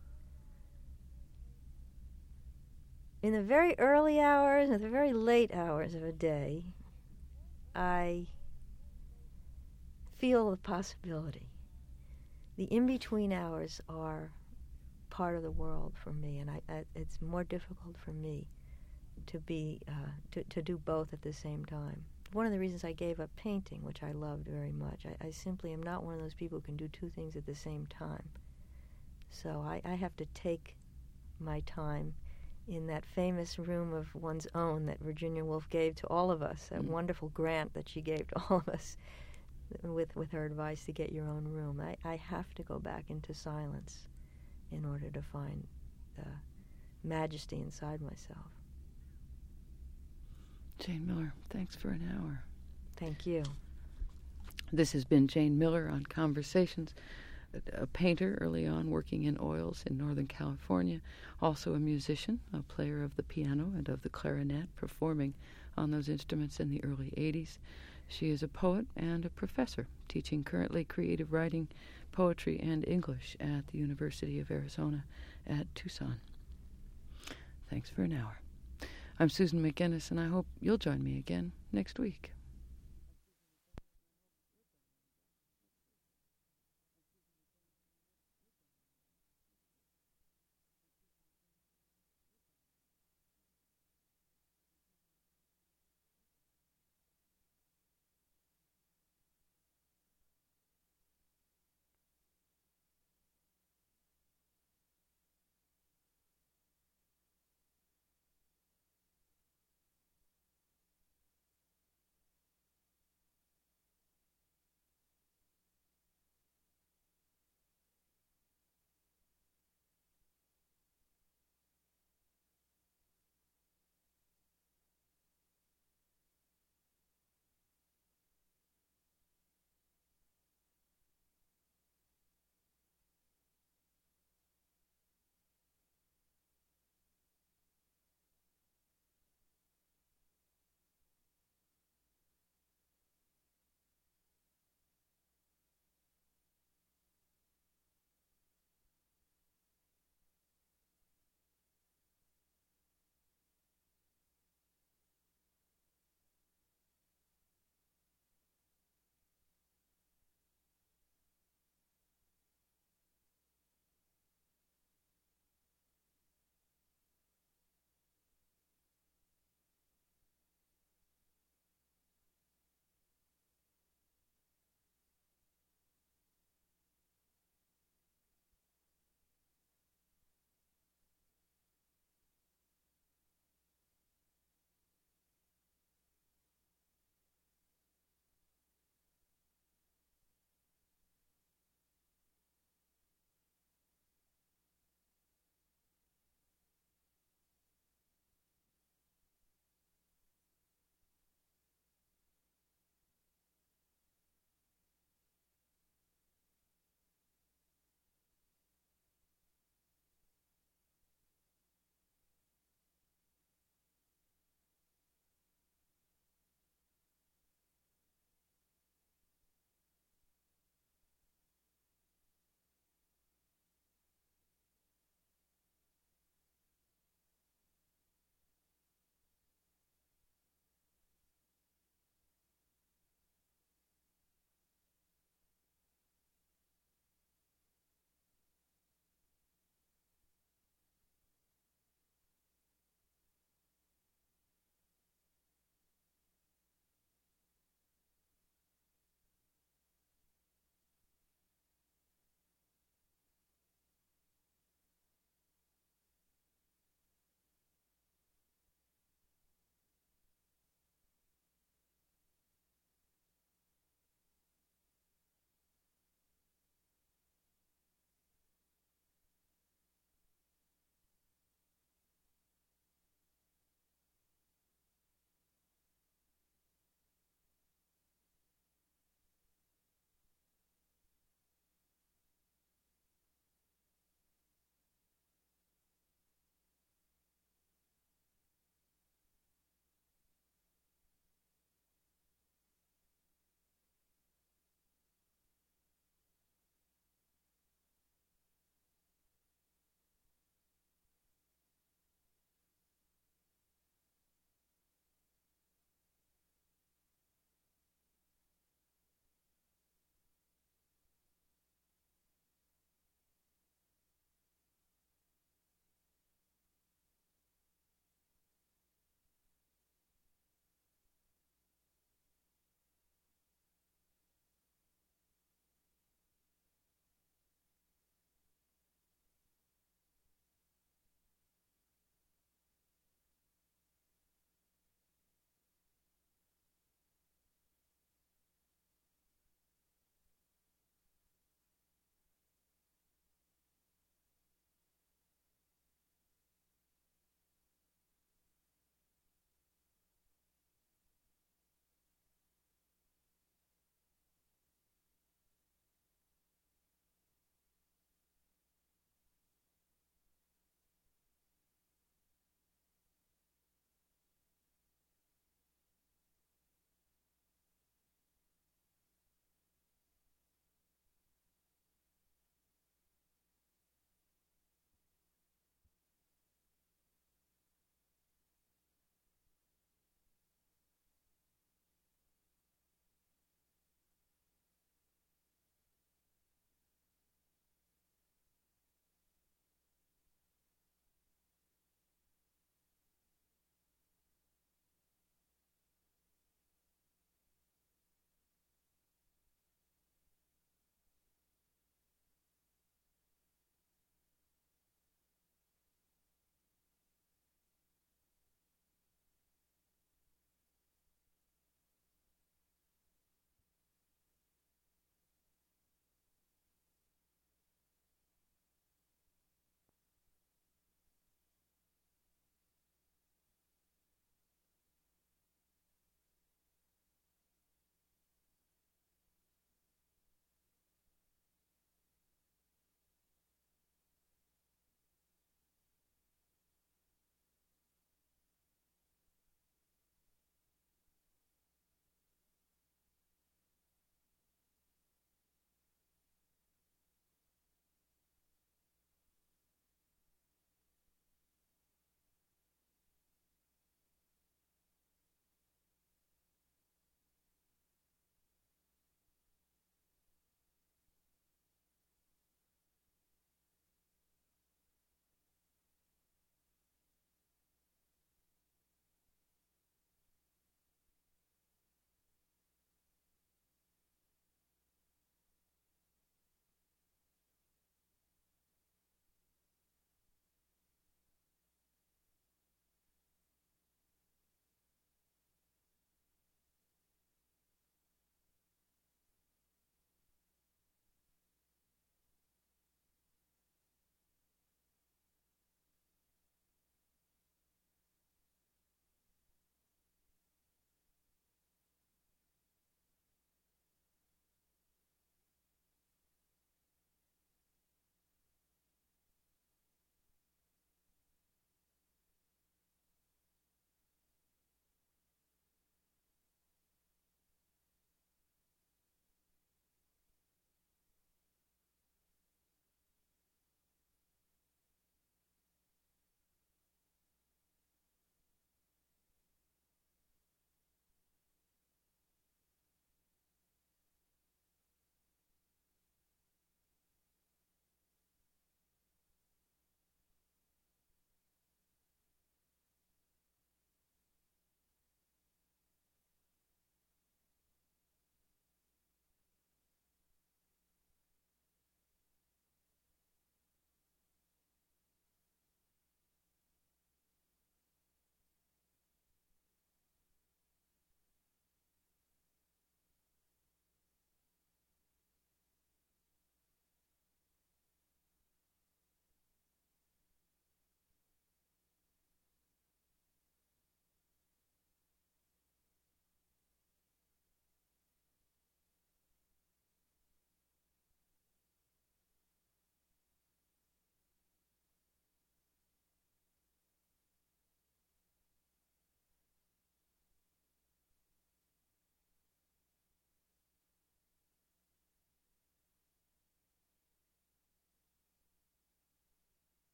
In the very early hours and the very late hours of a day, I feel the possibility. The in-between hours are part of the world for me, and I, I, it's more difficult for me to be uh, to, to do both at the same time. One of the reasons I gave up painting, which I loved very much, I, I simply am not one of those people who can do two things at the same time. So I, I have to take my time in that famous room of one's own that Virginia Woolf gave to all of us, that mm. wonderful grant that she gave to all of us, with with her advice to get your own room. I, I have to go back into silence in order to find the majesty inside myself. Jane Miller, thanks for an hour. Thank you. This has been Jane Miller on Conversations, a painter early on working in oils in Northern California, also a musician, a player of the piano and of the clarinet, performing on those instruments in the early eighties. She is a poet and a professor, teaching currently creative writing, poetry, and English at the University of Arizona at Tucson. Thanks for an hour. I'm Susan McGinnis, and I hope you'll join me again next week.